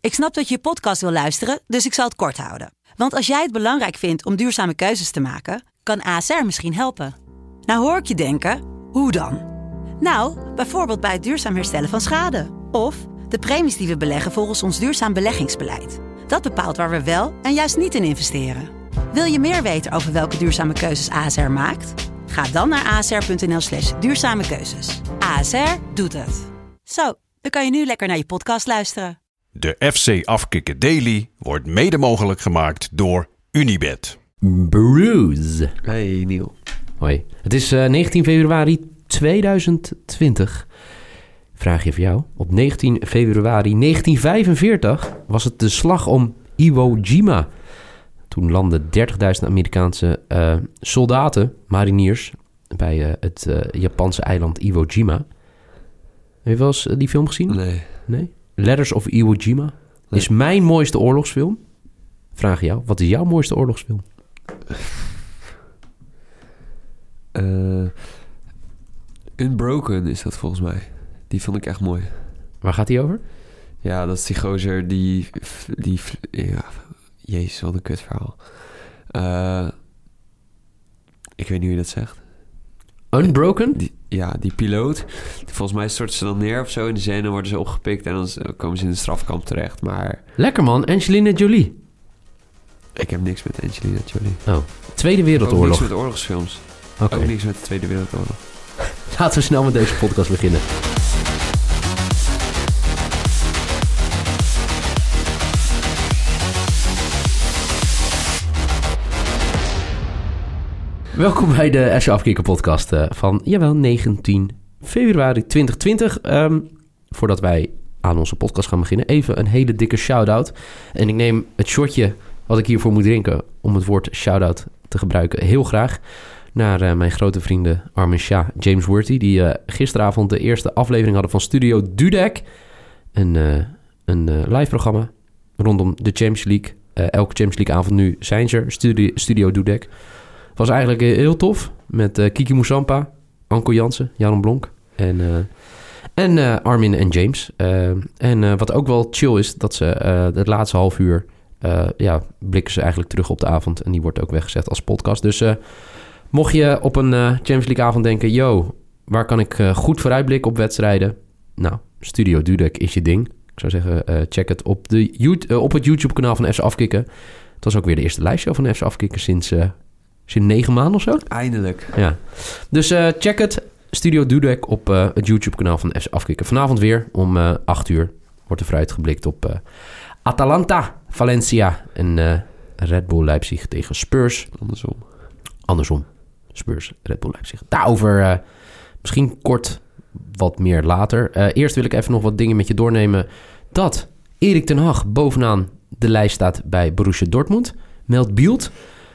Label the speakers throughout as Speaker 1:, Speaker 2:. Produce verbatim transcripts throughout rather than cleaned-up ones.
Speaker 1: Ik snap dat je je podcast wil luisteren, dus ik zal het kort houden. Want als jij het belangrijk vindt om duurzame keuzes te maken, kan A S R misschien helpen. Nou hoor ik je denken, hoe dan? Nou, bijvoorbeeld bij het duurzaam herstellen van schade. Of de premies die we beleggen volgens ons duurzaam beleggingsbeleid. Dat bepaalt waar we wel en juist niet in investeren. Wil je meer weten over welke duurzame keuzes A S R maakt? Ga dan naar asr.nl slash duurzame keuzes. A S R doet het. Zo, dan kan je nu lekker naar je podcast luisteren.
Speaker 2: De F C Afkikken Daily wordt mede mogelijk gemaakt door Unibet.
Speaker 3: Bruce.
Speaker 4: Hey Niel.
Speaker 3: Hoi. Het is uh, negentien februari tweeduizend twintig. Vraag je voor jou. Op negentien februari negentien vijfenveertig was het de slag om Iwo Jima. Toen landden dertigduizend Amerikaanse uh, soldaten, mariniers, bij uh, het uh, Japanse eiland Iwo Jima. Heb je wel eens uh, die film gezien?
Speaker 4: Nee.
Speaker 3: Nee? Letters of Iwo Jima. Nee. Is mijn mooiste oorlogsfilm. Vraag je jou, wat is jouw mooiste oorlogsfilm?
Speaker 4: Uh, Unbroken is dat volgens mij. Die vond ik echt mooi.
Speaker 3: Waar gaat die over?
Speaker 4: Ja, dat is die gozer die... die ja, jezus, wat een kutverhaal. Uh, ik weet niet hoe je dat zegt.
Speaker 3: Unbroken?
Speaker 4: Die, ja, die piloot. Volgens mij storten ze dan neer of zo in de zee... en dan worden ze opgepikt en dan komen ze in de strafkamp terecht. Maar...
Speaker 3: Lekker man, Angelina Jolie.
Speaker 4: Ik heb niks met Angelina Jolie.
Speaker 3: Oh, Tweede Wereldoorlog.
Speaker 4: Ook niks met oorlogsfilms.
Speaker 3: Okay.
Speaker 4: Ook niks met de Tweede Wereldoorlog.
Speaker 3: Laten we snel met deze podcast beginnen. Welkom bij de S J Afkikken podcast uh, van, jawel, negentien februari twintig twintig. Um, voordat wij aan onze podcast gaan beginnen, even een hele dikke shout-out. En ik neem het shotje wat ik hiervoor moet drinken om het woord shout-out te gebruiken heel graag naar uh, mijn grote vrienden Armin Shah, James Worthy, die uh, gisteravond de eerste aflevering hadden van Studio Dudek. Een, uh, een uh, live programma rondom de Champions League. Uh, elke Champions League avond nu zijn ze er, Studio, Studio Dudek. Was eigenlijk heel tof met uh, Kiki Moussampa, Anko Jansen, Jan Blonk en, uh, en uh, Armin en James. Uh, en uh, wat ook wel chill is, dat ze uh, het laatste half uur uh, ja, blikken ze eigenlijk terug op de avond. En die wordt ook weggezet als podcast. Dus uh, mocht je op een uh, Champions League avond denken, yo, waar kan ik uh, goed vooruitblikken op wedstrijden? Nou, Studio Dudek is je ding. Ik zou zeggen, uh, check het op, de YouTube, uh, op het YouTube kanaal van F C Afkikken. Het was ook weer de eerste liveshow van F C Afkikken sinds... Uh, Sinds negen maanden of zo?
Speaker 4: Eindelijk.
Speaker 3: Ja. Dus uh, check het. Studio Dudek op uh, het YouTube-kanaal van F C Afkikken. Vanavond weer om uh, acht uur wordt er vooruitgeblikt op uh, Atalanta, Valencia en uh, Red Bull Leipzig tegen Spurs.
Speaker 4: Andersom.
Speaker 3: Andersom. Spurs, Red Bull Leipzig. Daarover uh, misschien kort wat meer later. Uh, eerst wil ik even nog wat dingen met je doornemen. Dat Erik ten Hag bovenaan de lijst staat bij Borussia Dortmund. Meldt Bild.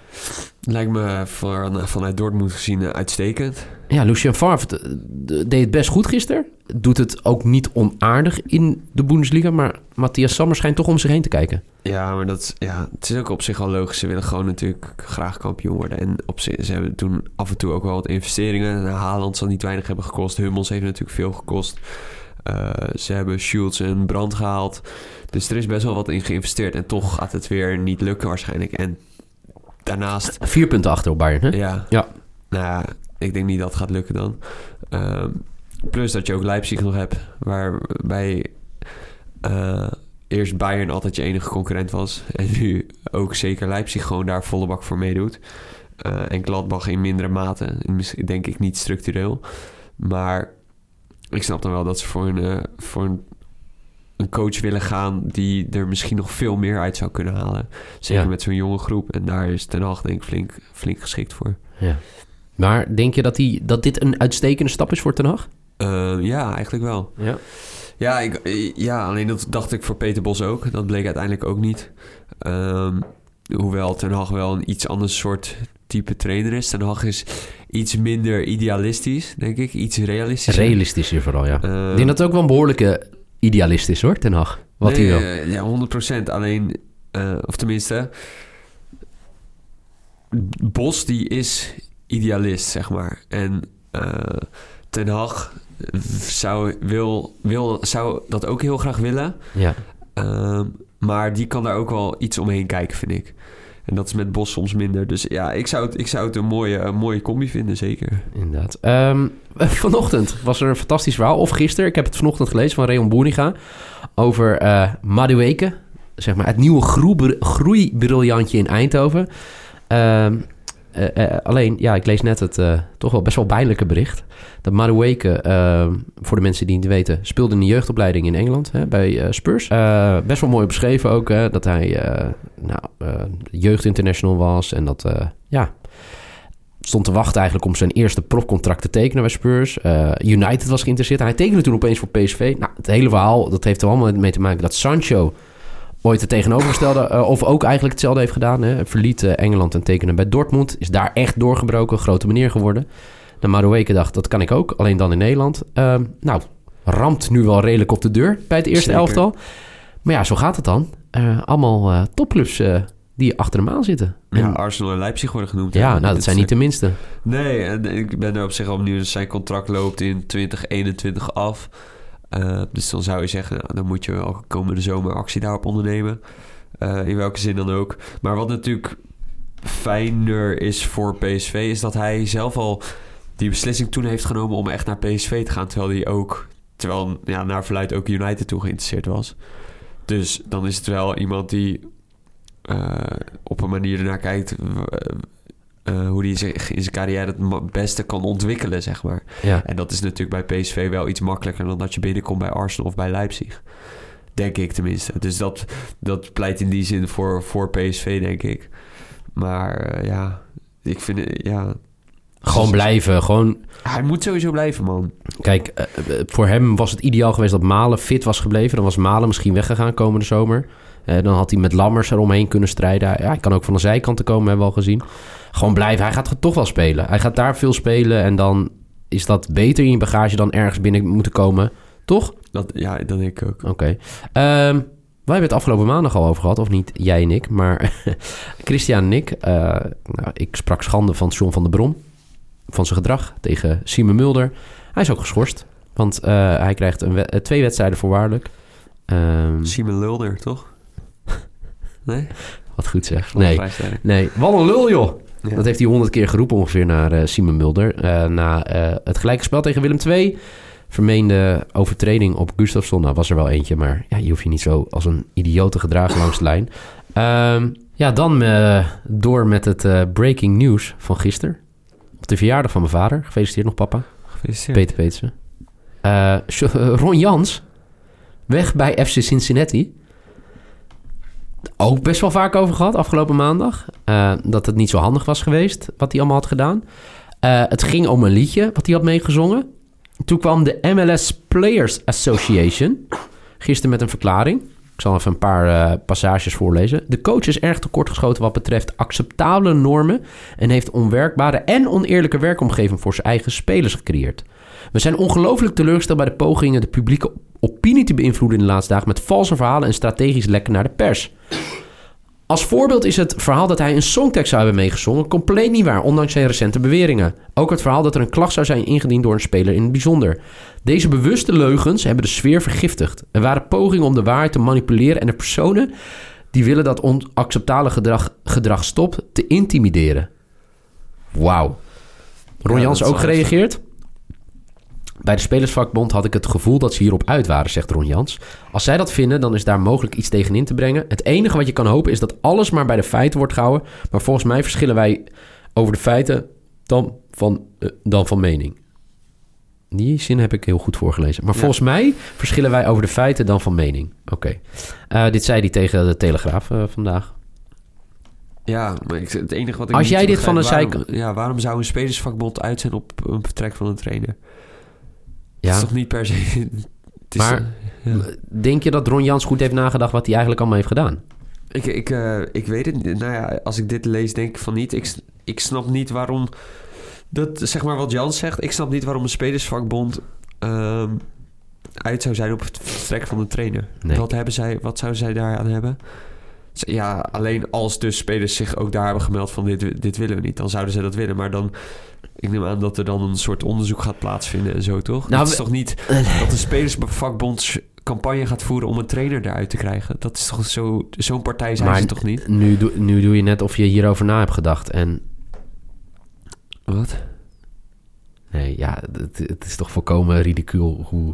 Speaker 4: Lijkt me van, vanuit Dortmund gezien uh, uitstekend.
Speaker 3: Ja, Lucien Favre deed het best goed gisteren. Doet het ook niet onaardig in de Bundesliga. Maar Matthias Sammer schijnt toch om zich heen te kijken.
Speaker 4: Ja, maar dat, ja, het is ook op zich al logisch. Ze willen gewoon natuurlijk graag kampioen worden. En op zich, ze hebben toen af en toe ook wel wat investeringen. Nou, Haaland zal niet weinig hebben gekost. Hummels heeft natuurlijk veel gekost. Uh, ze hebben Schultz en Brandt gehaald. Dus er is best wel wat in geïnvesteerd. En toch gaat het weer niet lukken waarschijnlijk. En daarnaast...
Speaker 3: Vier punten achter op Bayern, hè?
Speaker 4: Ja.
Speaker 3: Ja.
Speaker 4: Nou ja, ik denk niet dat het gaat lukken dan. Um, plus dat je ook Leipzig nog hebt, waarbij uh, eerst Bayern altijd je enige concurrent was. En nu ook zeker Leipzig gewoon daar volle bak voor meedoet. Uh, en Gladbach in mindere mate. Denk ik niet structureel. Maar ik snap dan wel dat ze voor een, uh, voor een, een coach willen gaan die er misschien nog veel meer uit zou kunnen halen. Zeker ja. met zo'n jonge groep. En daar is Ten Hag denk ik flink, flink geschikt voor.
Speaker 3: Ja. Maar denk je dat, die, dat dit een uitstekende stap is voor Ten Hag?
Speaker 4: Uh, ja, eigenlijk wel.
Speaker 3: Ja,
Speaker 4: ja, ik, ja, alleen dat dacht ik voor Peter Bos ook. Dat bleek uiteindelijk ook niet. Um, hoewel Ten Hag wel een iets ander soort type trainer is. Ten Hag is iets minder idealistisch, denk ik. Iets realistischer.
Speaker 3: Realistischer vooral, ja.
Speaker 4: Uh,
Speaker 3: ik denk dat het ook wel een behoorlijke idealist is, hoor, Ten Hag. Wat
Speaker 4: nee,
Speaker 3: hij wil.
Speaker 4: Uh, ja, honderd procent. Alleen, uh, of tenminste... Bos, die is idealist, zeg maar. En uh, Ten Hag zou, wil, wil, zou dat ook heel graag willen.
Speaker 3: Ja.
Speaker 4: Um, maar die kan daar ook wel iets omheen kijken, vind ik. En dat is met Bos soms minder. Dus ja, ik zou het, ik zou het een, mooie, een mooie combi vinden, zeker.
Speaker 3: Inderdaad. Um, vanochtend was er een fantastisch verhaal. Of gisteren, ik heb het vanochtend gelezen van Reon Boeriga. Over uh, Madueke. Zeg maar het nieuwe groei, groeibriljantje in Eindhoven. Um, uh, uh, alleen, ja, ik lees net het uh, toch wel best wel pijnlijke bericht. Dat Madueke, uh, voor de mensen die het niet weten, speelde in de jeugdopleiding in Engeland, hè, bij uh, Spurs. Uh, best wel mooi beschreven ook, hè, dat hij uh, nou, uh, jeugdinternational was. En dat, uh, ja, stond te wachten eigenlijk om zijn eerste profcontract te tekenen bij Spurs. Uh, United was geïnteresseerd. Hij tekende toen opeens voor P S V. Nou, het hele verhaal, dat heeft er allemaal mee te maken dat Sancho ooit het tegenovergestelde, uh, of ook eigenlijk hetzelfde heeft gedaan. Hè. Verliet uh, Engeland en tekende bij Dortmund. Is daar echt doorgebroken, grote meneer geworden. De Madueke dacht, dat kan ik ook, alleen dan in Nederland. Uh, nou, ramt nu wel redelijk op de deur bij het eerste
Speaker 4: Zeker. elftal.
Speaker 3: Maar ja, zo gaat het dan. Uh, allemaal uh, topclubs uh, die achter hem aan zitten.
Speaker 4: Ja,
Speaker 3: En,
Speaker 4: Arsenal en Leipzig worden genoemd.
Speaker 3: ja,
Speaker 4: hè.
Speaker 3: nou, dat zijn niet de minste.
Speaker 4: Nee, en ik ben er op zich al benieuwd. Zijn contract loopt in twintig eenentwintig af. Uh, dus dan zou je zeggen, nou, dan moet je al komende zomer actie daarop ondernemen. Uh, in welke zin dan ook. Maar wat natuurlijk fijner is voor P S V, is dat hij zelf al die beslissing toen heeft genomen om echt naar P S V te gaan. Terwijl hij ook, terwijl ja, naar verluidt ook United toe geïnteresseerd was. Dus dan is het wel iemand die uh, op een manier ernaar kijkt Uh, Uh, hoe hij zich in zijn carrière het beste kan ontwikkelen, zeg maar.
Speaker 3: Ja.
Speaker 4: En dat is natuurlijk bij P S V wel iets makkelijker dan dat je binnenkomt bij Arsenal of bij Leipzig. Denk ik tenminste. Dus dat, dat pleit in die zin voor, voor P S V, denk ik. Maar uh, ja, ik vind het, ja...
Speaker 3: Gewoon blijven, gewoon...
Speaker 4: Hij moet sowieso blijven, man.
Speaker 3: Kijk, uh, voor hem was het ideaal geweest dat Malen fit was gebleven. Dan was Malen misschien weggegaan komende zomer. Uh, dan had hij met Lammers eromheen kunnen strijden. Ja, hij kan ook van de zijkanten komen, hebben we al gezien. Gewoon blijven. Hij gaat toch wel spelen. Hij gaat daar veel spelen en dan is dat beter in je bagage dan ergens binnen moeten komen. Toch?
Speaker 4: Dat, ja, dat denk ik ook.
Speaker 3: Oké. Okay. Um, wij hebben het afgelopen maandag al over gehad, of niet jij en ik, maar Christian en ik. Uh, nou, ik sprak schande van John van der Brom, van zijn gedrag tegen Simon Mulder. Hij is ook geschorst, want uh, hij krijgt een we- twee wedstrijden voorwaardelijk. Um,
Speaker 4: Simon Mulder, toch? Nee?
Speaker 3: Wat goed zeg. Nee,
Speaker 4: nee.
Speaker 3: nee. Wat een lul, joh.
Speaker 4: Ja.
Speaker 3: Dat heeft hij honderd keer geroepen ongeveer naar uh, Simon Mulder. Uh, na uh, het gelijke spel tegen Willem twee. Vermeende overtreding op Gustafsson. Nou, was er wel eentje, maar ja, je hoeft je niet zo als een idioot te gedragen langs de lijn. Um, ja, dan uh, door met het uh, breaking news van gisteren. Op de verjaardag van mijn vader. Gefeliciteerd nog, papa.
Speaker 4: Gefeliciteerd.
Speaker 3: Peter Petersen. Uh, Ron Jans. Weg bij F C Cincinnati. Ook best wel vaak over gehad afgelopen maandag. Uh, dat het niet zo handig was geweest wat hij allemaal had gedaan. Uh, het ging om een liedje wat hij had meegezongen. Toen kwam de M L S Players Association gisteren met een verklaring. Ik zal even een paar uh, passages voorlezen. De coach is erg tekortgeschoten wat betreft acceptabele normen en heeft onwerkbare en oneerlijke werkomgeving voor zijn eigen spelers gecreëerd. We zijn ongelooflijk teleurgesteld bij de pogingen de publieke opinie te beïnvloeden in de laatste dagen met valse verhalen en strategisch lekken naar de pers. Als voorbeeld is het verhaal dat hij een songtekst zou hebben meegezongen compleet niet waar, ondanks zijn recente beweringen. Ook het verhaal dat er een klacht zou zijn ingediend door een speler in het bijzonder. Deze bewuste leugens hebben de sfeer vergiftigd. Er waren pogingen om de waarheid te manipuleren en de personen die willen dat onacceptabele gedrag, gedrag stopt, te intimideren. Wauw. Ron
Speaker 4: Ja,
Speaker 3: Jans
Speaker 4: dat
Speaker 3: ook
Speaker 4: is
Speaker 3: gereageerd? Bij de Spelersvakbond had ik het gevoel dat ze hierop uit waren, zegt Ron Jans. Als zij dat vinden, dan is daar mogelijk iets tegen in te brengen. Het enige wat je kan hopen is dat alles maar bij de feiten wordt gehouden. Maar volgens mij verschillen wij over de feiten dan van, uh, dan van mening. Die zin heb ik heel goed voorgelezen. Maar ja. Volgens mij verschillen wij over de feiten dan van mening. Oké. Okay. Uh, dit zei hij tegen de Telegraaf uh, vandaag.
Speaker 4: Ja, maar ik, het enige wat ik
Speaker 3: Als
Speaker 4: niet
Speaker 3: jij dit
Speaker 4: begrijp,
Speaker 3: van een
Speaker 4: waarom,
Speaker 3: zij...
Speaker 4: Ja, waarom zou een spelersvakbond uit zijn op een vertrek van een trainer?
Speaker 3: Ja.
Speaker 4: Het is toch niet per se... Het is,
Speaker 3: maar
Speaker 4: uh, ja.
Speaker 3: Denk je dat Ron Jans goed heeft nagedacht wat hij eigenlijk allemaal heeft gedaan?
Speaker 4: Ik, ik, uh, ik weet het niet. Nou ja, als ik dit lees, denk ik van niet. Ik, ik snap niet waarom... Dat, zeg maar wat Jans zegt. Ik snap niet waarom een spelersvakbond... Uh, uit zou zijn op het vertrek van de trainer.
Speaker 3: Nee.
Speaker 4: Wat, hebben zij, wat zouden zij daar aan hebben? Ja, alleen als dus spelers zich ook daar hebben gemeld van dit, dit willen we niet, dan zouden ze dat willen. Maar dan, ik neem aan dat er dan een soort onderzoek gaat plaatsvinden en zo, toch? Nou, het is we, toch niet dat de spelersvakbond campagne gaat voeren om een trainer eruit te krijgen. Dat is toch zo, zo'n partij zijn
Speaker 3: maar
Speaker 4: ze toch niet?
Speaker 3: Nu, doe, nu doe je net of je hierover na hebt gedacht. En...
Speaker 4: Wat?
Speaker 3: Nee, ja, het, het is toch volkomen ridicuul hoe,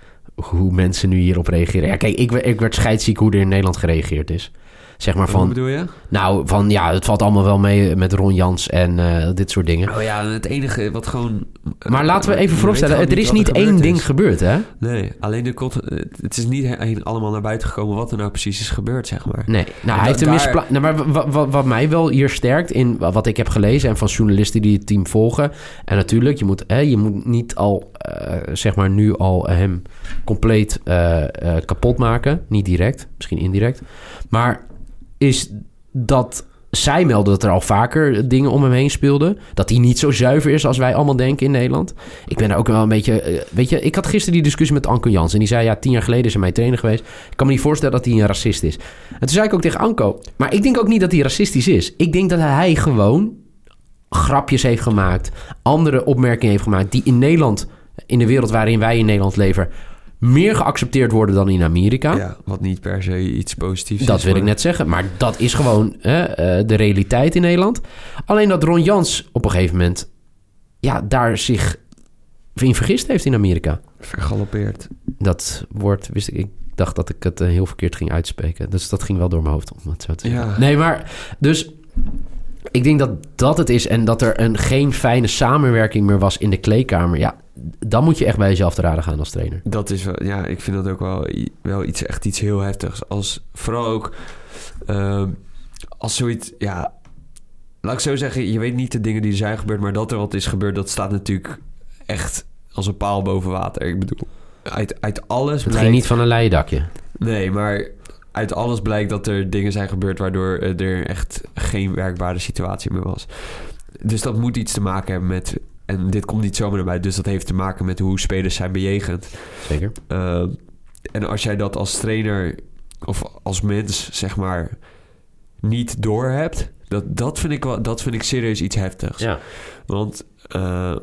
Speaker 3: hoe mensen nu hierop reageren. Ja, kijk, ik, ik werd scheidsziek hoe er in Nederland gereageerd is. Zeg maar van...
Speaker 4: Wat bedoel je?
Speaker 3: Nou, van ja, het valt allemaal wel mee met Ron Jans en uh, dit soort dingen.
Speaker 4: Oh ja, het enige wat gewoon...
Speaker 3: Maar laten we even vooropstellen, er is niet één ding gebeurd, hè?
Speaker 4: Nee, alleen de kot, het is niet he- allemaal naar buiten gekomen wat er nou precies is gebeurd, zeg maar.
Speaker 3: Nee, nou, hij heeft een
Speaker 4: daar...
Speaker 3: mispla... Nou, maar wat, wat, wat mij wel hier sterkt in wat ik heb gelezen en van journalisten die het team volgen. En natuurlijk, je moet, hè, je moet niet al, uh, zeg maar, nu al hem compleet uh, uh, kapot maken. Niet direct, misschien indirect. Maar is dat... Zij melden dat er al vaker dingen om hem heen speelden. Dat hij niet zo zuiver is als wij allemaal denken in Nederland. Ik ben er ook wel een beetje... Weet je, ik had gisteren die discussie met Anko Jans. En die zei, ja, tien jaar geleden is hij mijn trainer geweest. Ik kan me niet voorstellen dat hij een racist is. En toen zei ik ook tegen Anko... Maar ik denk ook niet dat hij racistisch is. Ik denk dat hij gewoon grapjes heeft gemaakt. Andere opmerkingen heeft gemaakt. Die in Nederland, in de wereld waarin wij in Nederland leven... meer geaccepteerd worden dan in Amerika.
Speaker 4: Ja, wat niet per se iets positiefs is.
Speaker 3: Dat wil maar... ik net zeggen. Maar dat is gewoon uh, uh, de realiteit in Nederland. Alleen dat Ron Jans op een gegeven moment... ja, daar zich in vergist heeft in Amerika.
Speaker 4: Vergalopeerd.
Speaker 3: Dat woord wist ik... Ik dacht dat ik het uh, heel verkeerd ging uitspreken. Dus dat ging wel door mijn hoofd, om het zo te zeggen.
Speaker 4: Ja.
Speaker 3: Nee, maar... Dus... Ik denk dat dat het is en dat er een, geen fijne samenwerking meer was in de kleedkamer. Ja, dan moet je echt bij jezelf te raden gaan als trainer.
Speaker 4: Dat is wel, ja, ik vind dat ook wel, wel iets, echt iets heel heftigs. Als, vooral ook uh, als zoiets, ja, laat ik zo zeggen, je weet niet de dingen die er zijn gebeurd, maar dat er wat is gebeurd, dat staat natuurlijk echt als een paal boven water. Ik bedoel, uit, uit alles
Speaker 3: Het
Speaker 4: blijkt...
Speaker 3: ging niet van een leien dakje.
Speaker 4: Nee, maar... Uit alles blijkt dat er dingen zijn gebeurd... waardoor er echt geen werkbare situatie meer was. Dus dat moet iets te maken hebben met... En dit komt niet zomaar erbij. Dus dat heeft te maken met hoe spelers zijn bejegend.
Speaker 3: Zeker.
Speaker 4: Uh, en als jij dat als trainer... of als mens, zeg maar... niet doorhebt... Dat, dat, vind ik wel, dat vind ik serieus iets heftigs.
Speaker 3: Ja.
Speaker 4: Want... Uh,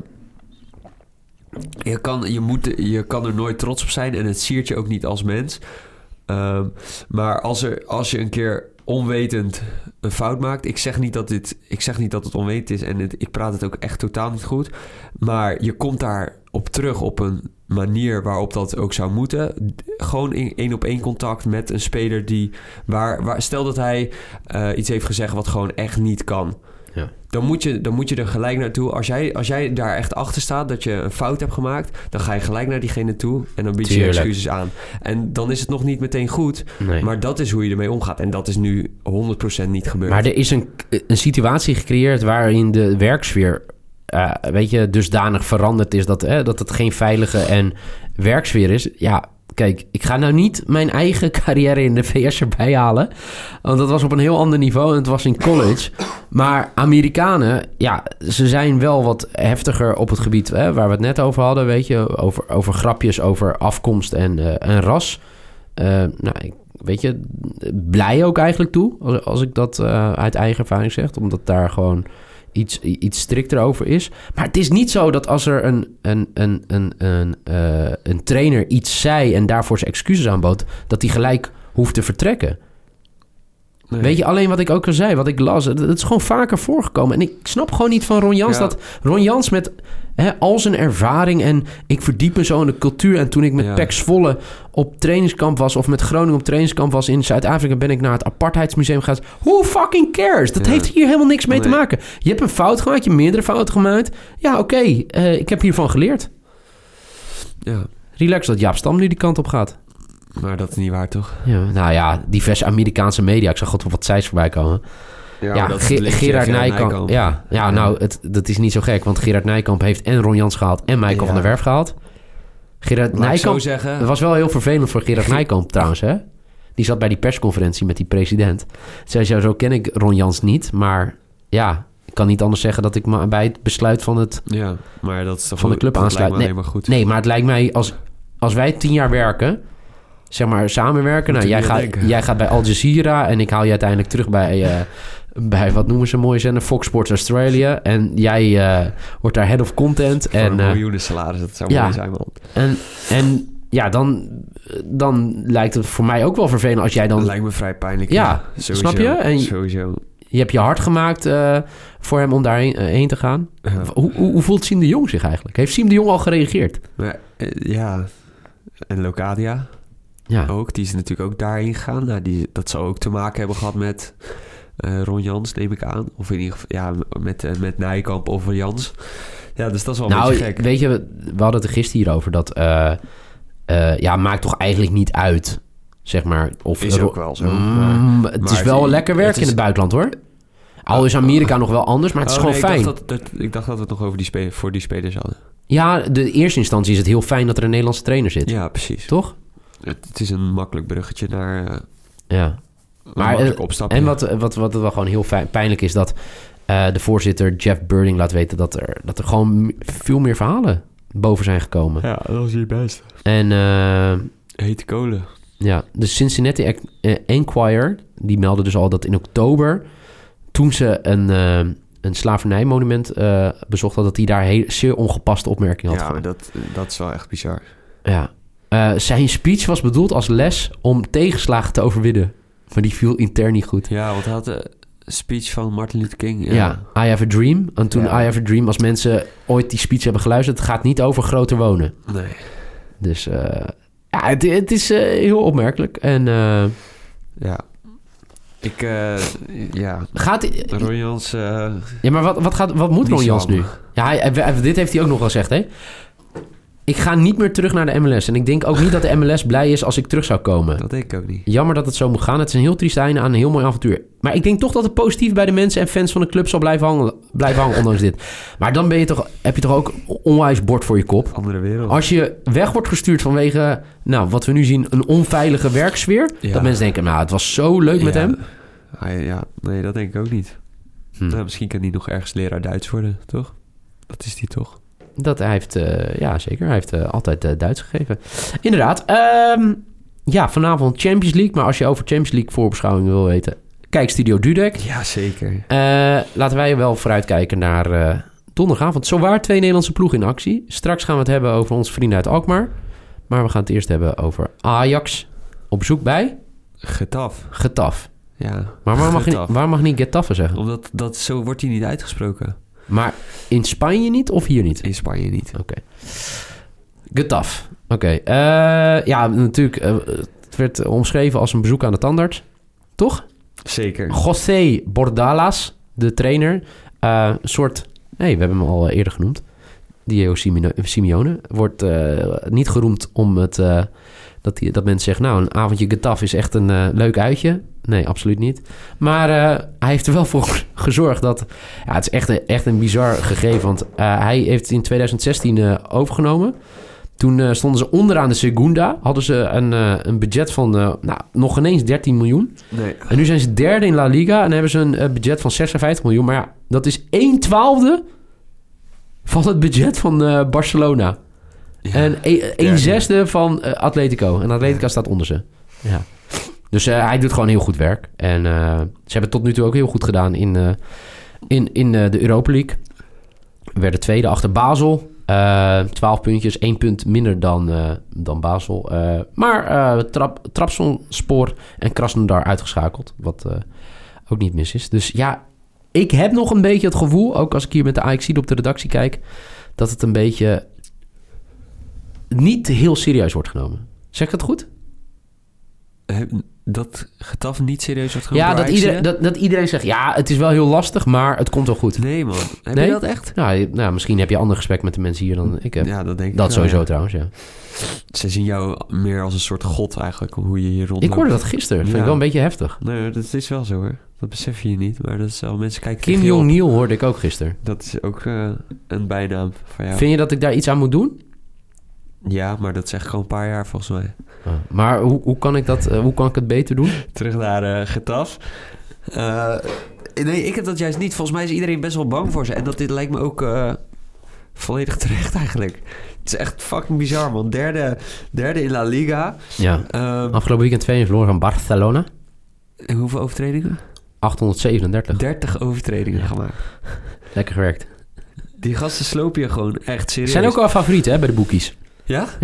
Speaker 4: je, kan, je, moet, je kan er nooit trots op zijn... en het siert je ook niet als mens... Um, maar als, er, als je een keer onwetend een fout maakt... Ik zeg niet dat, dit, ik zeg niet dat het onwetend is... en het, ik praat het ook echt totaal niet goed... maar je komt daar op terug op een manier waarop dat ook zou moeten. Gewoon in één op één contact met een speler die... Waar, waar, stel dat hij uh, iets heeft gezegd wat gewoon echt niet kan... Ja. Dan, moet je, dan moet je er gelijk naartoe. Als jij, als jij daar echt achter staat dat je een fout hebt gemaakt... dan ga je gelijk naar diegene toe en dan bied je je excuses aan. En dan is het nog niet meteen goed. Nee. Maar dat is hoe je ermee omgaat. En dat is nu honderd procent niet gebeurd.
Speaker 3: Maar er is een, een situatie gecreëerd waarin de werksfeer... Uh, weet je, dusdanig veranderd is dat, eh, dat het geen veilige en werksfeer is. Ja, kijk, ik ga nou niet mijn eigen carrière in de V S erbij halen. Want dat was op een heel ander niveau en het was in college. Maar Amerikanen, ja, ze zijn wel wat heftiger op het gebied hè, waar we het net over hadden, weet je. Over, over grapjes, over afkomst en, uh, en ras. Uh, nou, ik, weet je, blij ook eigenlijk toe, als, als ik dat uh, uit eigen ervaring zeg. Omdat daar gewoon... Iets, iets strikter over is. Maar het is niet zo dat als er een, een, een, een, een, uh, een trainer iets zei... en daarvoor zijn excuses aanbood... dat hij gelijk hoeft te vertrekken. Nee. Weet je, alleen wat ik ook al zei, wat ik las... het is gewoon vaker voorgekomen. En ik snap gewoon niet van Ron Jans... Ja. dat Ron Jans met hè, al zijn ervaring... en ik verdiep me zo in de cultuur... en toen ik met ja. P E C Zwolle op trainingskamp was... of met Groningen op trainingskamp was in Zuid-Afrika... ben ik naar het Apartheidsmuseum gegaan. Who fucking cares? Dat ja. heeft hier helemaal niks mee nee. te maken. Je hebt een fout gemaakt, je hebt meerdere fouten gemaakt. Ja, oké, okay, uh, ik heb hiervan geleerd.
Speaker 4: Ja.
Speaker 3: Relax dat Jaap Stam nu die kant op gaat.
Speaker 4: Maar dat is niet waar, toch?
Speaker 3: Ja, nou ja, diverse Amerikaanse media. Ik zag god wat cijfers voorbij komen.
Speaker 4: Ja,
Speaker 3: ja
Speaker 4: dat
Speaker 3: Ge- Gerard Nijkamp. Nijkamp. Ja, ja, ja, nou, het, dat is niet zo gek. Want Gerard Nijkamp heeft en Ron Jans gehaald... en Michael ja. van der Werf gehaald. Gerard Laat Nijkamp...
Speaker 4: zo zeggen...
Speaker 3: Het was wel heel vervelend voor Gerard Nijkamp trouwens, hè? Die zat bij die persconferentie met die president. Zei zo, zo ken ik Ron Jans niet. Maar ja, ik kan niet anders zeggen... dat ik me bij het besluit van het...
Speaker 4: Ja, maar dat is toch
Speaker 3: van de club aansluit. Nee, maar goed. nee, maar het lijkt mij... als, als wij tien jaar werken... zeg maar samenwerken. Nou, jij gaat, jij gaat bij Al Jazeera en ik haal je uiteindelijk terug bij, uh, bij wat noemen ze mooi zender, Fox Sports Australia. En jij uh, wordt daar head of content.
Speaker 4: Voor
Speaker 3: en
Speaker 4: een miljoenen salaris, dat zou
Speaker 3: ja,
Speaker 4: mooi zijn, man.
Speaker 3: En, en ja, dan, dan lijkt het voor mij ook wel vervelend als jij dan...
Speaker 4: Dat lijkt me vrij pijnlijk.
Speaker 3: Ja,
Speaker 4: ja sowieso,
Speaker 3: snap je? En
Speaker 4: sowieso.
Speaker 3: Je hebt je hard gemaakt uh, voor hem om daarheen uh, heen te gaan.
Speaker 4: Ja.
Speaker 3: Hoe, hoe, hoe voelt Siem de Jong zich eigenlijk? Heeft Siem de Jong al gereageerd?
Speaker 4: Maar, uh, ja, en Locadia
Speaker 3: ja.
Speaker 4: ook. Die is natuurlijk ook daarheen gegaan. Nou, die, dat zou ook te maken hebben gehad met uh, Ron Jans, neem ik aan. Of in ieder geval ja, met, uh, met Nijkamp of Jans. Ja, dus dat is wel een
Speaker 3: nou,
Speaker 4: beetje gek.
Speaker 3: Weet je, we hadden het er gisteren hierover dat... Uh, uh, ja, maakt toch eigenlijk niet uit... Zeg maar, of
Speaker 4: is ook wel zo.
Speaker 3: Mm, maar, het maar is wel het, lekker werk het is, in het buitenland, hoor. Al is Amerika uh, nog wel anders, maar het is
Speaker 4: oh,
Speaker 3: gewoon
Speaker 4: nee,
Speaker 3: fijn.
Speaker 4: Ik dacht, dat, dat, ik dacht dat we het nog over die spe- voor die spelers hadden.
Speaker 3: Ja, de eerste instantie is het heel fijn dat er een Nederlandse trainer zit.
Speaker 4: Ja, precies.
Speaker 3: Toch?
Speaker 4: Het, het is een makkelijk bruggetje naar... Uh,
Speaker 3: ja. Maar, uh, opstapje. En wat, wat, wat wel gewoon heel fijn, pijnlijk is dat uh, de voorzitter Jeff Burding laat weten dat er, dat er gewoon veel meer verhalen boven zijn gekomen.
Speaker 4: Ja, dat is je best.
Speaker 3: En... Uh,
Speaker 4: hete kolen.
Speaker 3: Ja, de Cincinnati Enquirer, die meldde dus al dat in oktober... toen ze een, uh, een slavernijmonument uh, bezocht had... dat hij daar heel, zeer ongepaste opmerkingen had.
Speaker 4: Ja, maar dat, dat is wel echt bizar.
Speaker 3: Ja. Uh, zijn speech was bedoeld als les om tegenslagen te overwinnen. Maar die viel intern niet goed.
Speaker 4: Ja, want hij had de speech van Martin Luther King. Ja,
Speaker 3: ja I Have a Dream. En toen ja. I Have a Dream, als mensen ooit die speech hebben geluisterd... het gaat niet over groter wonen.
Speaker 4: Nee.
Speaker 3: Dus... Uh, Ja, het, het is uh, heel opmerkelijk. En uh,
Speaker 4: ja, ik uh, ja.
Speaker 3: Gaat
Speaker 4: Ron Jans. Uh,
Speaker 3: ja, maar wat, wat, gaat, wat moet Ron Jans nu? Ja, hij, hij, dit heeft hij ook nog wel gezegd, hè? Ik ga niet meer terug naar de M L S. En ik denk ook niet dat de M L S blij is als ik terug zou komen.
Speaker 4: Dat denk ik ook niet.
Speaker 3: Jammer dat het zo moet gaan. Het is een heel triest einde aan een heel mooi avontuur. Maar ik denk toch dat het positief bij de mensen en fans van de club zal blijven hangen, blijven hangen ondanks dit. Maar dan ben je toch, heb je toch ook onwijs bord voor je kop.
Speaker 4: Andere wereld.
Speaker 3: Als je weg wordt gestuurd vanwege, nou, wat we nu zien, een onveilige werksfeer. Ja. Dat mensen denken, nou, het was zo leuk
Speaker 4: ja.
Speaker 3: met hem.
Speaker 4: Ah, ja, nee, dat denk ik ook niet. Hm. Nou, misschien kan hij nog ergens leraar Duits worden, toch? Dat is hij toch?
Speaker 3: Dat hij heeft, uh, ja zeker, hij heeft uh, altijd uh, Duits gegeven. Inderdaad. Um, ja, vanavond Champions League. Maar als je over Champions League voorbeschouwing wil weten... Kijk Studio Dudek.
Speaker 4: Ja, zeker. Uh,
Speaker 3: laten wij wel vooruitkijken naar uh, donderdagavond. Zowaar twee Nederlandse ploegen in actie. Straks gaan we het hebben over onze vrienden uit Alkmaar. Maar we gaan het eerst hebben over Ajax. Op bezoek bij...
Speaker 4: Getaf.
Speaker 3: Getaf.
Speaker 4: Ja.
Speaker 3: Maar waar mag, je, waar mag niet Getafe zeggen?
Speaker 4: Omdat dat, zo wordt hij niet uitgesproken.
Speaker 3: Maar in Spanje niet of hier niet?
Speaker 4: In Spanje niet.
Speaker 3: Oké. Okay. Getaf. Oké. Okay. Uh, ja, natuurlijk. Uh, het werd omschreven als een bezoek aan de tandarts. Toch?
Speaker 4: Zeker.
Speaker 3: José Bordalas, de trainer. Uh, een soort... Nee, we hebben hem al eerder genoemd. Diego Simeone. Wordt uh, niet geroemd om het... Uh, dat, die, dat mensen zeggen... Nou, een avondje Getaf is echt een uh, leuk uitje. Nee, absoluut niet. Maar uh, hij heeft er wel voor gezorgd dat... Ja, het is echt een, echt een bizar gegeven. Want uh, hij heeft in twintig zestien uh, overgenomen. Toen uh, stonden ze onderaan de Segunda. Hadden ze een, uh, een budget van uh, nou, nog ineens dertien miljoen.
Speaker 4: Nee.
Speaker 3: En nu zijn ze derde in La Liga. En hebben ze een uh, budget van zesenvijftig miljoen. Maar ja, dat is een twaalfde van het budget van uh, Barcelona. Ja, en een zesde van uh, Atletico. En Atletico ja. staat onder ze. Ja. Dus uh, hij doet gewoon heel goed werk. En uh, ze hebben tot nu toe ook heel goed gedaan in, uh, in, in uh, de Europa League. We werden tweede achter Basel. Uh, twaalf puntjes, één punt minder dan, uh, dan Basel. Uh, maar uh, Trab, Trabzonspor en Krasnodar uitgeschakeld. Wat uh, ook niet mis is. Dus ja, ik heb nog een beetje het gevoel... ook als ik hier met de Ajaxide op de redactie kijk... dat het een beetje niet heel serieus wordt genomen. Zeg ik het goed?
Speaker 4: Dat Getaf niet serieus wordt genomen.
Speaker 3: Ja, dat iedereen, dat, dat iedereen zegt... ja, het is wel heel lastig, maar het komt wel goed.
Speaker 4: Nee, man. Heb
Speaker 3: nee?
Speaker 4: je dat echt?
Speaker 3: Nou, nou, misschien heb je ander gesprek met de mensen hier dan ik heb.
Speaker 4: Ja, dat denk ik
Speaker 3: Dat
Speaker 4: wel,
Speaker 3: sowieso
Speaker 4: ja.
Speaker 3: trouwens, ja.
Speaker 4: Ze zien jou meer als een soort god eigenlijk... hoe je hier rondloopt.
Speaker 3: Ik hoorde dat gisteren. Dat vind
Speaker 4: ja.
Speaker 3: ik wel een beetje heftig.
Speaker 4: Nee, dat is wel zo, hoor. Dat besef je niet. Maar dat is wel... Mensen kijken
Speaker 3: Kim Jong-il hoorde ik ook gisteren.
Speaker 4: Dat is ook uh, een bijnaam van jou.
Speaker 3: Vind je dat ik daar iets aan moet doen?
Speaker 4: Ja, maar dat zeg ik al een paar jaar volgens mij.
Speaker 3: Oh, maar hoe, hoe, kan ik dat, uh, hoe kan ik het beter doen?
Speaker 4: Terug naar uh, Getaf. Uh, nee, ik heb dat juist niet. Volgens mij is iedereen best wel bang voor ze. En dat dit lijkt me ook uh, volledig terecht eigenlijk. Het is echt fucking bizar, man. Derde, derde in La Liga.
Speaker 3: Ja. Um, Afgelopen weekend twee verloren van Barcelona.
Speaker 4: En hoeveel overtredingen?
Speaker 3: achthonderdzevenendertig.
Speaker 4: dertig overtredingen ja. gemaakt.
Speaker 3: Lekker gewerkt.
Speaker 4: Die gasten slopen je gewoon echt serieus.
Speaker 3: Zijn ook wel favorieten hè, bij de boekies.
Speaker 4: Ja?
Speaker 3: Ja.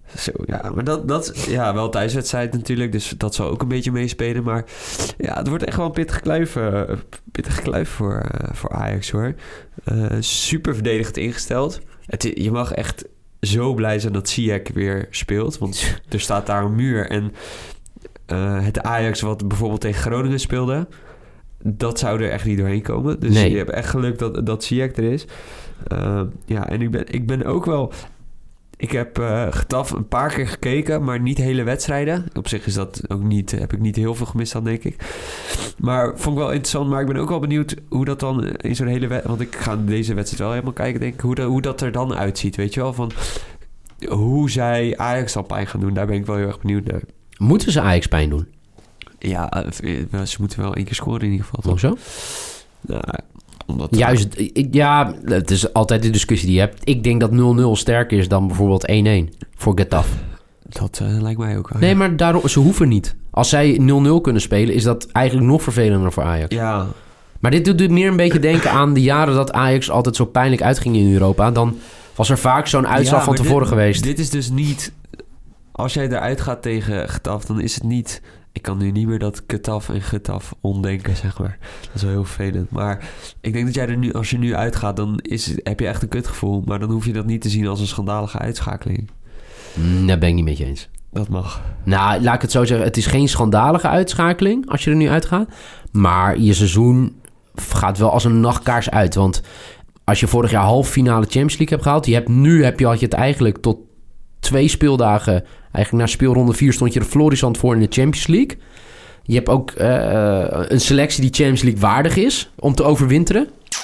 Speaker 4: Zo, ja, maar dat, dat is ja, wel thuiswedstrijd natuurlijk, dus dat zal ook een beetje meespelen. Maar ja, het wordt echt wel een pittige kluif, uh, pittige kluif voor, uh, voor Ajax, hoor. Uh, super verdedigend ingesteld. Het, je mag echt zo blij zijn dat Ziyech weer speelt, want er staat daar een muur. En uh, het Ajax wat bijvoorbeeld tegen Groningen speelde, dat zou er echt niet doorheen komen. Dus
Speaker 3: nee.
Speaker 4: je hebt echt geluk dat, dat Ziyech er is. Uh, ja, en ik ben, ik ben ook wel... Ik heb uh, Getafe een paar keer gekeken, maar niet hele wedstrijden. Op zich is dat ook niet, heb ik niet heel veel gemist dan, denk ik. Maar vond ik wel interessant. Maar ik ben ook wel benieuwd hoe dat dan in zo'n hele wedstrijd... Want ik ga deze wedstrijd wel helemaal kijken, denk ik. Hoe, de, hoe dat er dan uitziet, weet je wel? Van hoe zij Ajax dan pijn gaan doen. Daar ben ik wel heel erg benieuwd naar.
Speaker 3: Moeten ze Ajax pijn doen?
Speaker 4: Ja, ze moeten wel één keer scoren in ieder geval.
Speaker 3: Hoezo?
Speaker 4: Nou, omdat...
Speaker 3: Juist, ik, ja, het is altijd de discussie die je hebt. Ik denk dat nul nul sterker is dan bijvoorbeeld één-één voor Getafe.
Speaker 4: Dat uh, lijkt mij ook wel.
Speaker 3: Nee, maar daarom, ze hoeven niet. Als zij nul nul kunnen spelen, is dat eigenlijk nog vervelender voor Ajax.
Speaker 4: Ja.
Speaker 3: Maar dit doet meer een beetje denken aan de jaren dat Ajax altijd zo pijnlijk uitging in Europa. Dan was er vaak zo'n uitslag
Speaker 4: ja,
Speaker 3: van tevoren
Speaker 4: dit,
Speaker 3: geweest.
Speaker 4: Dit is dus niet... Als jij eruit gaat tegen Getafe, dan is het niet... Ik kan nu niet meer dat Getafe en Getafe ondenken, zeg maar. Dat is wel heel vervelend. Maar ik denk dat jij er nu, als je nu uitgaat, dan is, heb je echt een kutgevoel. Maar dan hoef je dat niet te zien als een schandalige uitschakeling.
Speaker 3: Mm, daar ben ik niet met je eens.
Speaker 4: Dat mag.
Speaker 3: Nou, laat ik het zo zeggen. Het is geen schandalige uitschakeling als je er nu uitgaat. Maar je seizoen gaat wel als een nachtkaars uit. Want als je vorig jaar halve finale Champions League hebt gehaald... Je hebt, nu heb je, had je het eigenlijk tot twee speeldagen... Eigenlijk na speelronde vier stond je er florissant voor in de Champions League. Je hebt ook uh, een selectie die Champions League waardig is om te overwinteren.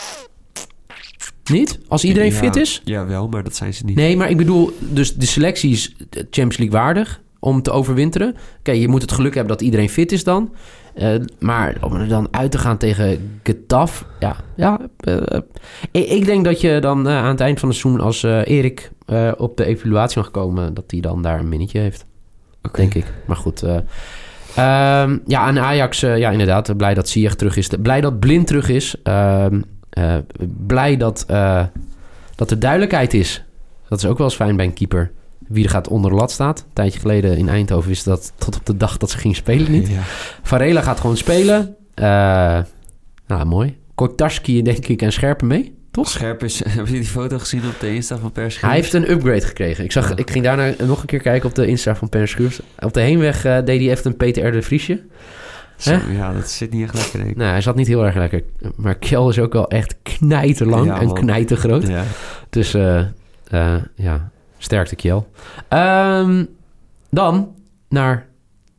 Speaker 3: Niet? Als iedereen
Speaker 4: ja,
Speaker 3: fit is?
Speaker 4: Ja, wel, maar dat zijn ze niet.
Speaker 3: Nee, maar ik bedoel, dus de selectie is Champions League waardig om te overwinteren. Oké, okay, je moet het geluk hebben dat iedereen fit is dan. Uh, maar om er dan uit te gaan tegen Getafe... Ja, ja uh, ik, ik denk dat je dan uh, aan het eind van het seizoen... als uh, Erik uh, op de evaluatie mag komen... dat hij dan daar een minnetje heeft. Okay. Denk ik. Maar goed. Uh, um, ja, en Ajax, uh, ja inderdaad. Blij dat Ziyech terug is. Blij dat Blind terug is. Uh, uh, blij dat, uh, dat er duidelijkheid is. Dat is ook wel eens fijn bij een keeper... Wie er gaat onder de lat staat. Een tijdje geleden in Eindhoven wist dat tot op de dag dat ze ging spelen niet. Ja. Varela gaat gewoon spelen. Uh, nou, mooi. Kortarski denk ik en Scherpen mee, toch?
Speaker 4: Scherpen is... Heb je die foto gezien op de Insta van Per Schuurs?
Speaker 3: Hij heeft een upgrade gekregen. Ik, zag, ja. ik ging daarna nog een keer kijken op de Insta van Per Schuurs. Op de heenweg uh, deed hij even een Peter R. de Vriesje.
Speaker 4: Zo, ja, dat zit niet echt lekker, denk ik.
Speaker 3: Nou, hij zat niet heel erg lekker. Maar Kjell is ook wel echt knijterlang ja, en knijtergroot. Ja. Dus uh, uh, ja... Sterkte Kjell. Um, dan naar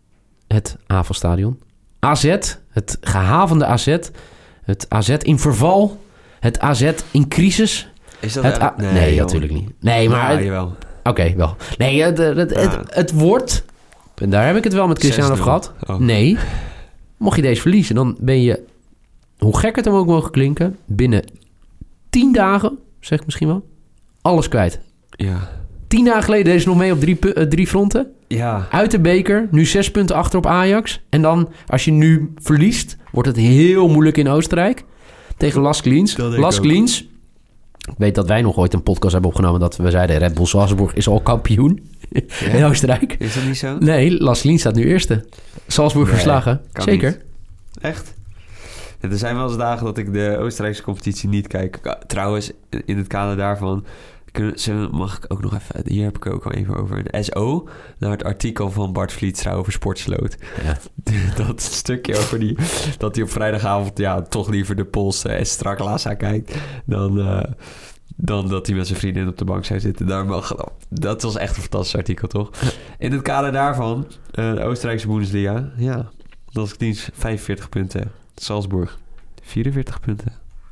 Speaker 3: het Avelstadion. A Z, het gehavende A Z. Het A Z in verval. Het A Z in crisis.
Speaker 4: Is dat
Speaker 3: het A- Nee, nee natuurlijk niet. Nee, maar...
Speaker 4: Ja, jawel.
Speaker 3: Oké, okay, wel. Nee, het, het, het, het, het wordt... En daar heb ik het wel met Cristiano over gehad. Oh. Nee. Mocht je deze verliezen, dan ben je... Hoe gek het hem ook mogen klinken... Binnen tien dagen, zeg ik misschien wel... Alles kwijt.
Speaker 4: Ja.
Speaker 3: Tien dagen geleden deed ze nog mee op drie, pu- uh, drie fronten.
Speaker 4: Ja.
Speaker 3: Uit de beker. Nu zes punten achter op Ajax. En dan, als je nu verliest... wordt het heel moeilijk in Oostenrijk. Tegen Lask Linz. Lask Linz. Ik weet dat wij nog ooit een podcast hebben opgenomen... dat we zeiden... Red Bull Salzburg is al kampioen ja. in Oostenrijk.
Speaker 4: Is dat niet zo?
Speaker 3: Nee, Lask Linz staat nu eerste. Salzburg nee, verslagen. Zeker.
Speaker 4: Niet. Echt? Ja, er zijn wel eens dagen dat ik de Oostenrijkse competitie niet kijk. Trouwens, in het kader daarvan... Mag ik ook nog even... Hier heb ik ook al even over. De S O, naar het artikel van Bart Vlietstra over Sportsloot. Ja. Dat stukje over die... Dat hij op vrijdagavond ja, toch liever de Poolse Estra Klasa kijkt... Dan, uh, dan dat hij met zijn vriendin op de bank zou zitten. Daar mag, dat was echt een fantastisch artikel, toch? In het kader daarvan, uh, de Oostenrijkse Bundesliga... Ja, dat is dienst vijfenveertig punten. Salzburg, vierenveertig punten.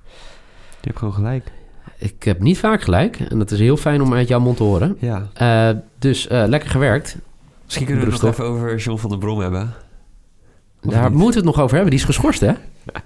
Speaker 4: Je hebt gewoon gelijk.
Speaker 3: Ik heb niet vaak gelijk. En dat is heel fijn om uit jouw mond te horen.
Speaker 4: Ja.
Speaker 3: Uh, dus uh, lekker gewerkt.
Speaker 4: Misschien kunnen we het nog even over John van der Brom hebben.
Speaker 3: Of Daar niet? moeten we het nog over hebben. Die is geschorst, hè?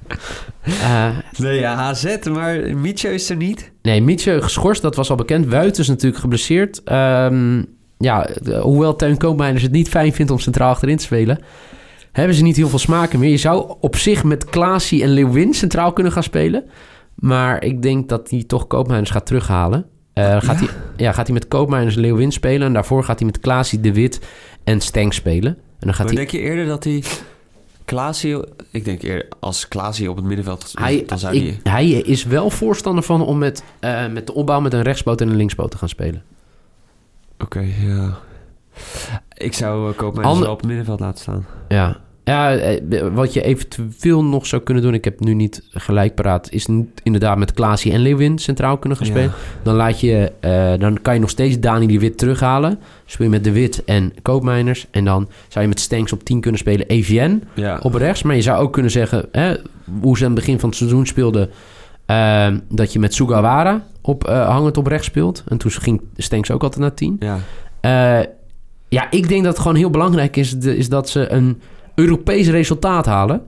Speaker 3: uh,
Speaker 4: nee, ja, A Z, maar Mietje is er niet.
Speaker 3: Nee, Mietje geschorst. Dat was al bekend. Wuit is natuurlijk geblesseerd. Um, ja, hoewel Teun Koopmeiners het niet fijn vindt om centraal achterin te spelen... hebben ze niet heel veel smaken meer. Je zou op zich met Klaasie en Leeuwin centraal kunnen gaan spelen... Maar ik denk dat hij toch Koopmeiners gaat terughalen. Uh, gaat,
Speaker 4: Ja?
Speaker 3: hij, ja, gaat hij met Koopmeiners en Leeuwin spelen. En daarvoor gaat hij met Klaasie, De Wit en Stenks spelen. En dan gaat
Speaker 4: Maar
Speaker 3: hij...
Speaker 4: denk je eerder dat hij... Klaasie... Ik denk eerder als Klaasie op het middenveld...
Speaker 3: Hij,
Speaker 4: dan zou
Speaker 3: ik,
Speaker 4: hij...
Speaker 3: hij is wel voorstander van om met, uh, met de opbouw met een rechtspoot en een linkspoot te gaan spelen.
Speaker 4: Oké, okay, ja. Ik zou uh, Koopmeiners
Speaker 3: Ander...
Speaker 4: wel op het middenveld laten staan.
Speaker 3: Ja. Ja, wat je eventueel nog zou kunnen doen... ik heb nu niet gelijk paraat... is inderdaad met Klaasie en Leeuwin centraal kunnen gaan spelen. Ja. Dan, laat je, uh, dan kan je nog steeds Dani de Wit terughalen. Speel je met De Wit en Koopmeiners. En dan zou je met Stenks op tien kunnen spelen. Evian
Speaker 4: ja.
Speaker 3: op rechts. Maar je zou ook kunnen zeggen... Hè, hoe ze aan het begin van het seizoen speelden... Uh, dat je met Sugawara op, uh, hangend op rechts speelt. En toen ging Stenks ook altijd naar tien.
Speaker 4: Ja,
Speaker 3: uh, ja ik denk dat het gewoon heel belangrijk is... De, is dat ze een... Europees resultaat halen.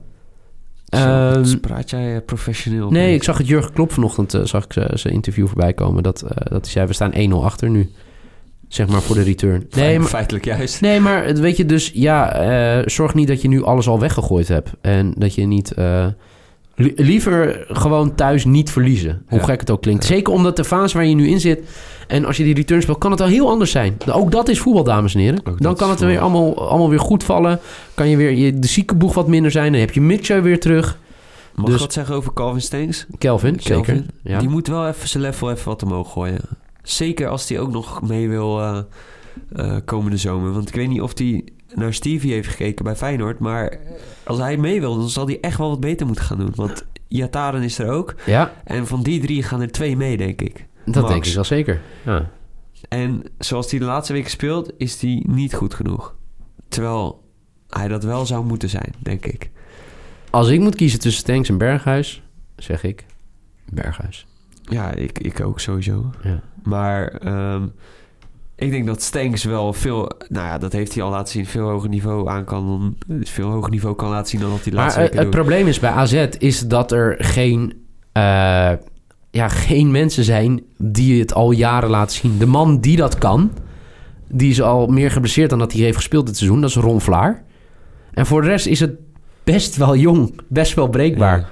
Speaker 4: Zo, um, praat jij professioneel?
Speaker 3: Nee, mee? Ik zag het Jurgen Klopp vanochtend, uh, zag ik zijn interview voorbij komen. Dat, uh, dat hij zei, we staan één nul achter nu. Zeg maar voor de return.
Speaker 4: Nee, maar, feitelijk juist.
Speaker 3: Nee, maar weet je, dus ja, uh, zorg niet dat je nu alles al weggegooid hebt. En dat je niet... Uh, li- liever gewoon thuis niet verliezen. Hoe ja. gek het ook klinkt. Ja. Zeker omdat de fase waar je nu in zit... En als je die return speelt, kan het wel heel anders zijn. Ook dat is voetbal, dames en heren. Ook dan kan het weer allemaal, allemaal weer goed vallen. Kan je weer je, de ziekenboeg wat minder zijn. Dan heb je Mitchell weer terug.
Speaker 4: Mag dus, ik wat zeggen over Calvin Stenks?
Speaker 3: Kelvin, Kelvin zeker.
Speaker 4: Ja. Die moet wel even zijn level even wat omhoog gooien. Zeker als hij ook nog mee wil uh, uh, komende zomer. Want ik weet niet of hij naar Stevie heeft gekeken bij Feyenoord. Maar als hij mee wil, dan zal hij echt wel wat beter moeten gaan doen. Want Iataren is er ook.
Speaker 3: Ja.
Speaker 4: En van die drie gaan er twee mee, denk ik.
Speaker 3: Dat
Speaker 4: Max.
Speaker 3: denk ik wel zeker. Ja.
Speaker 4: En zoals hij de laatste weken speelt, is hij niet goed genoeg. Terwijl hij dat wel zou moeten zijn, denk ik.
Speaker 3: Als ik moet kiezen tussen Stenks en Berghuis, zeg ik Berghuis.
Speaker 4: Ja, ik, ik ook sowieso.
Speaker 3: Ja.
Speaker 4: Maar um, ik denk dat Stenks wel veel... Nou ja, dat heeft hij al laten zien. Veel hoger niveau aan kan. Veel hoger niveau kan laten zien dan dat hij laatste
Speaker 3: maar,
Speaker 4: weken
Speaker 3: uh, het
Speaker 4: doet.
Speaker 3: probleem is bij A Z is dat er geen... Uh, ja, geen mensen zijn die het al jaren laten zien. De man die dat kan, die is al meer geblesseerd dan dat hij heeft gespeeld dit seizoen. Dat is Ron Vlaar. En voor de rest is het best wel jong. Best wel breekbaar.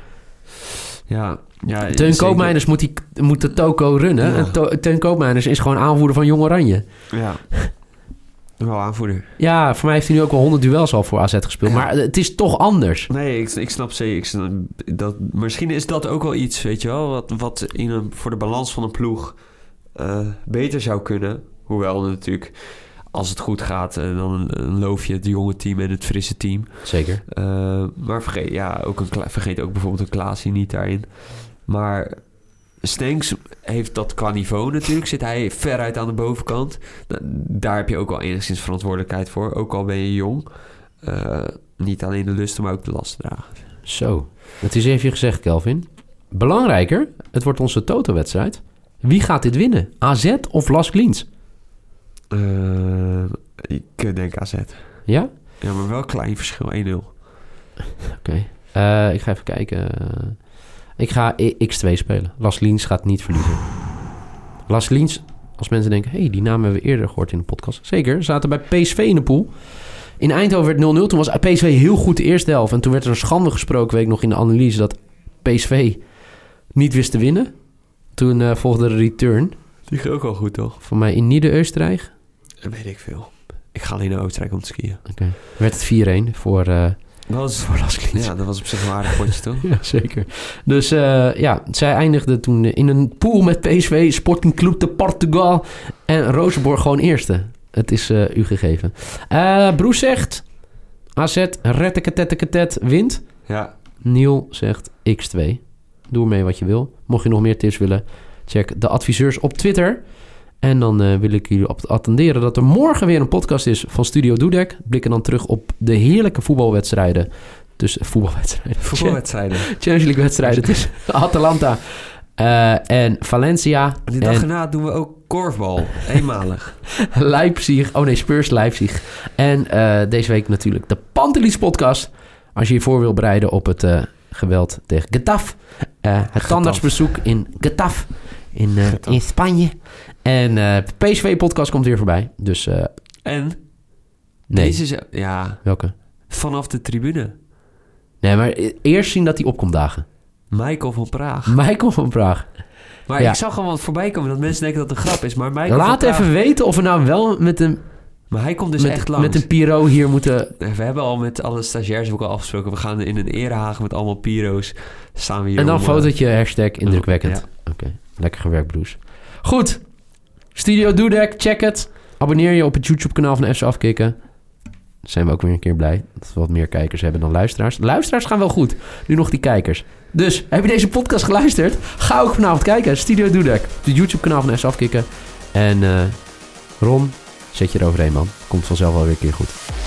Speaker 4: Ja, ja, ja
Speaker 3: Teun Koopmeiners moet, die, moet de toko runnen. Ja. En to, Teun Koopmeiners is gewoon aanvoerder van Jong Oranje.
Speaker 4: Ja. Wel aanvoerder.
Speaker 3: Ja, voor mij heeft hij nu ook wel honderd duels al voor A Z gespeeld. Ja. Maar het is toch anders.
Speaker 4: Nee, ik, ik snap zeker. Ik snap, dat, misschien is dat ook wel iets, weet je wel... wat, wat in een, voor de balans van een ploeg uh, beter zou kunnen. Hoewel natuurlijk, als het goed gaat... Uh, dan, dan loof je het jonge team en het frisse team.
Speaker 3: Zeker.
Speaker 4: Uh, maar vergeet, ja, ook een, vergeet ook bijvoorbeeld een Klaasie niet daarin. Maar... Stenks heeft dat qua niveau natuurlijk. Zit hij veruit aan de bovenkant. Daar heb je ook wel enigszins verantwoordelijkheid voor. Ook al ben je jong. Uh, niet alleen de lusten, maar ook de lasten dragen.
Speaker 3: Zo, het is even gezegd, Kelvin. Belangrijker, het wordt onze Toto-wedstrijd. Wie gaat dit winnen? A Z of Las Klins?
Speaker 4: Uh, ik denk A Z.
Speaker 3: Ja?
Speaker 4: Ja, maar wel een klein verschil. één nul.
Speaker 3: Oké. Okay. Uh, ik ga even kijken... Ik ga X twee spelen. Las Klins gaat niet verliezen. Las Klins, als mensen denken... hé, hey, die naam hebben we eerder gehoord in de podcast. Zeker, zaten bij P S V in de pool. In Eindhoven werd nul nul. Toen was P S V heel goed de eerste helft. En toen werd er een schande gesproken, weet ik nog in de analyse... dat P S V niet wist te winnen. Toen uh, volgde de return.
Speaker 4: Die ging ook wel goed, toch?
Speaker 3: Voor mij in Nieder-Oostenrijk.
Speaker 4: Dat weet ik veel. Ik ga alleen naar Oostenrijk om te skiën.
Speaker 3: Oké. Okay. Werd het vier een voor... Uh,
Speaker 4: Dat was, ja, dat was op zich een aardig potje, toch?
Speaker 3: Ja, zeker. Dus uh, ja, zij eindigde toen in een pool met P S V, Sporting Club de Portugal en Rozenborg gewoon eerste. Het is uh, u gegeven. Uh, Broes zegt, A Z, retteketetteketet, wint.
Speaker 4: Ja.
Speaker 3: Niel zegt X twee. Doe ermee wat je wil. Mocht je nog meer tips willen, check de adviseurs op Twitter. En dan uh, wil ik jullie op attenderen dat er morgen weer een podcast is van Studio Dudek. Blikken dan terug op de heerlijke voetbalwedstrijden. Dus voetbalwedstrijden.
Speaker 4: Voetbalwedstrijden.
Speaker 3: Champions League wedstrijden tussen Atalanta uh, en Valencia.
Speaker 4: En die dag en... erna doen we ook korfbal. Eenmalig.
Speaker 3: Leipzig. Oh nee, Spurs Leipzig. En uh, deze week natuurlijk de Pantelis podcast. Als je je voor wil bereiden op het uh, geweld tegen Getafe. Uh, het tandartsbezoek in Getafe. In, uh, in Spanje. En uh, P S V-podcast komt weer voorbij. Dus, uh,
Speaker 4: en?
Speaker 3: Nee.
Speaker 4: Deze is... Ja.
Speaker 3: Welke?
Speaker 4: Vanaf de tribune.
Speaker 3: Nee, maar eerst zien dat hij opkomt dagen.
Speaker 4: Michael van Praag.
Speaker 3: Michael van Praag.
Speaker 4: Maar
Speaker 3: Ja.
Speaker 4: ik zag gewoon wat voorbij komen dat mensen denken dat het een grap is. Maar Michael
Speaker 3: Laat
Speaker 4: van Praag-
Speaker 3: even weten of we nou wel met een,
Speaker 4: Maar hij komt dus echt
Speaker 3: met,
Speaker 4: langs.
Speaker 3: met een Piro hier moeten...
Speaker 4: We hebben al met alle stagiairs ook al afgesproken. We gaan in een erehagen met allemaal Piro's. Staan we hier
Speaker 3: En dan
Speaker 4: om,
Speaker 3: een
Speaker 4: uh,
Speaker 3: fotootje, hashtag indrukwekkend.
Speaker 4: Ja.
Speaker 3: Oké, lekker gewerkt, Bruce. Goed. Studio Dudek, check het. Abonneer je op het YouTube-kanaal van F C Afkikken. Dan zijn we ook weer een keer blij dat we wat meer kijkers hebben dan luisteraars. Luisteraars gaan wel goed. Nu nog die kijkers. Dus, heb je deze podcast geluisterd? Ga ook vanavond kijken. Studio Dudek. Het YouTube-kanaal van F C Afkikken. En uh, Ron, zet je eroverheen, man. Komt vanzelf wel weer een keer goed.